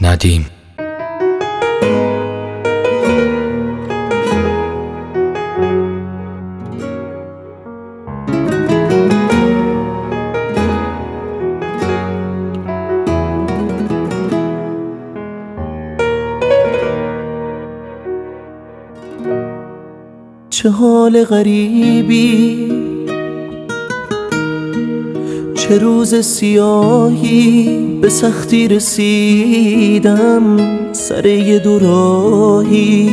ندیم. چه حال غریبی، چه روز سیاهی، به سختی رسیدم سر یه دوراهی.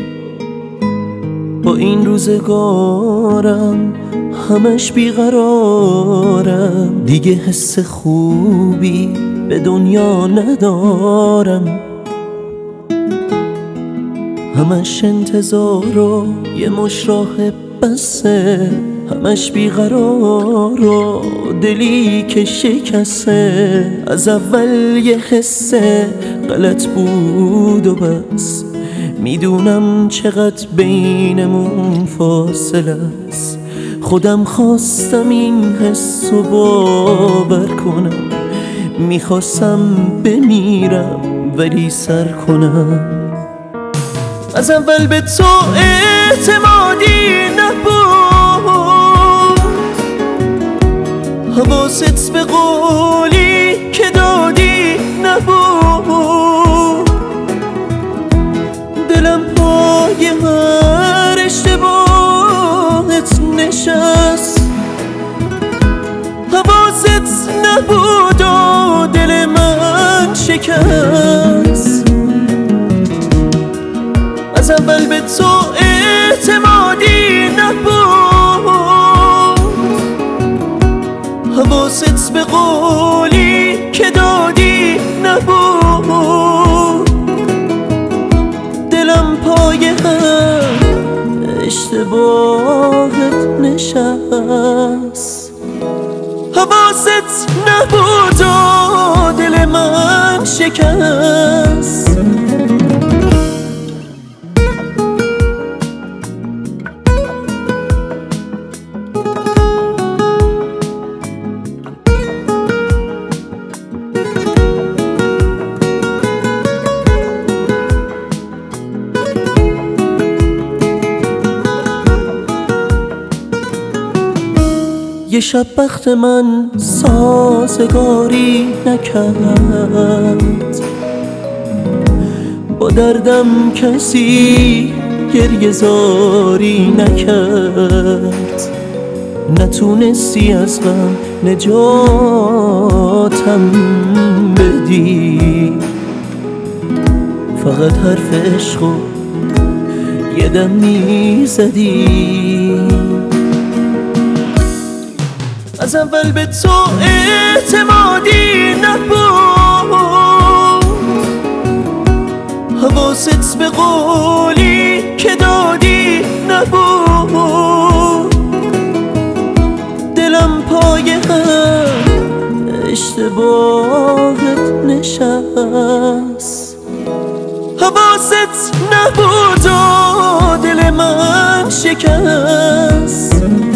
با این روزگارم همش بیقرارم، دیگه حس خوبی به دنیا ندارم. همش انتظار و یه مش راه بسه، همش بیقرار و دلی که شکسته. از اول یه حس غلط بود و بس، میدونم چقدر بینمون فاصله است. خودم خواستم این حس رو باور کنم، میخواستم بمیرم ولی سر کنم. از اول به تو اعتمادی نبود، حواست به قولی که دادی نبود. دلم پای هر اشتباهت نشست، حواست نبود و دل من شکست. از اول به تو اعتمادی نبود، حواست به قولی که دادی نبود. دلم پای هر اشتباهت نشست، حواست نبود و دل من شکست. یه شب بخت من سازگاری نکرد، با دردم کسی گریه زاری نکرد. نتونستی از غم نجاتم بدی، فقط حرف عشقو یه دم میزدی. از اول به تو اعتمادی نبود، حواست به قولی که دادی نبود. دلم پای هر اشتباهت نشست، حواست نبود و دل من شکست.